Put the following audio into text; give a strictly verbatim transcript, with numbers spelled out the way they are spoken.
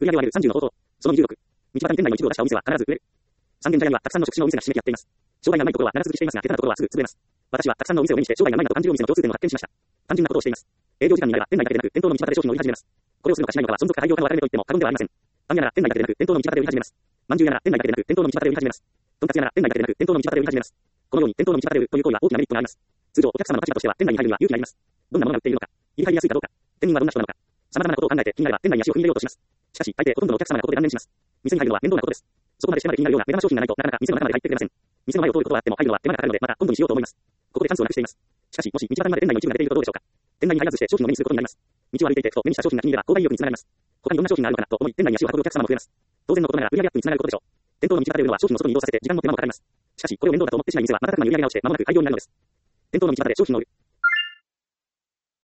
売上は約さんじゅうの方法。そのにじゅうろく。道端に店内の一部を出したお店は必ず売れる。三軒茶屋にはたくさんの食事のお店がひしめき合っています。商売がないところは長続きしていますが、下手なところはすぐ潰れます。私はたくさんのお店を目にして商売がないなと感じるお店の共通点を発見しました。単純なことをしています。営業時間になれば店内だけでなく店頭の道端で商品を売り始めます。これをするのかしないのかは存続か廃業かの分かれ目と言っても過言ではありません。パン屋なら店内だけでなく店頭の道端で売り始めます。まんじゅう屋なら店内だけでなく店頭の道端で売り始めます。とんかつ屋なら店内だけでなく店頭の道端で売り始めます。このように店頭の道端で売るという行為は大きなメリットがあります。通常お客様の立場としては店内に入るには勇気がいります。どんなものが売っているのか、入り入りやすいかどうか、店員はどんな人なのか、様々なことを考えて気になれば店内に足を踏み入れようとします。しかし大抵ほとんどのお客様がここで断念します。店に入るのは面倒なことです。そこまでしてまで気になるような目玉商品がないとなかなか店の中まで入ってくれません。店の前を通ることはあっても入るのは手間がかかるのでまた今度にしようと思います。ここでチャンスをなくしています。しかしもし道端にまで店内の一部が出ているとどうでしょうか。店内に入らずして商品を目にすることになります。道を歩いていてふと目にした商品が気に入れば購買意欲につながります。他にどんな商品があるのかなと思い店内に足を運ぶお客様も増えます。当然のことながら売上アップにつながることでしょう。店頭の道端で売るのは商品を外に移動させて時間も手間もかかります。しかしこれを面倒だと思ってしまい店は瞬く間に売上が落ちて間もなく廃業になるのです。店頭の道端で商品を売る。